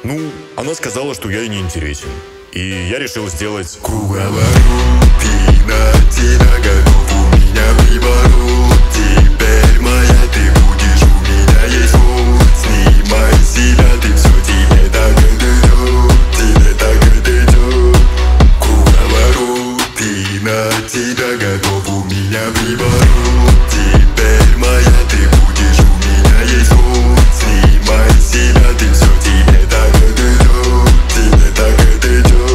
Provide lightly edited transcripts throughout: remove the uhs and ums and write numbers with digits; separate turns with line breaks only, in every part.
Ну, она сказала, что я ей не интересен. И я решил сделать
круговорот. Ты на тебя готов, у меня приворот. Теперь моя, ты будешь, у меня есть вот. Снимай себя, ты все, тебе так это идет. Тебе так это идет. Круговорот. Ты на тебя готов, у меня приворот. Теперь моя, ты будешь, у меня есть вот. Снимай себя, ты все, тебе так это идет. Тебе так это идет.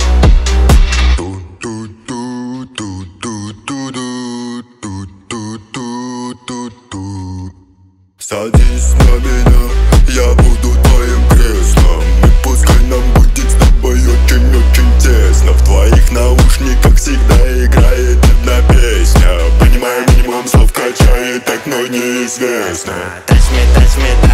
Садись на меня, я буду твоим креслом. И пускай нам будет с тобой очень-очень тесно. В твоих наушниках всегда играет одна песня. Понимаю, минимум слов качает, так, но неизвестно.
Touch me,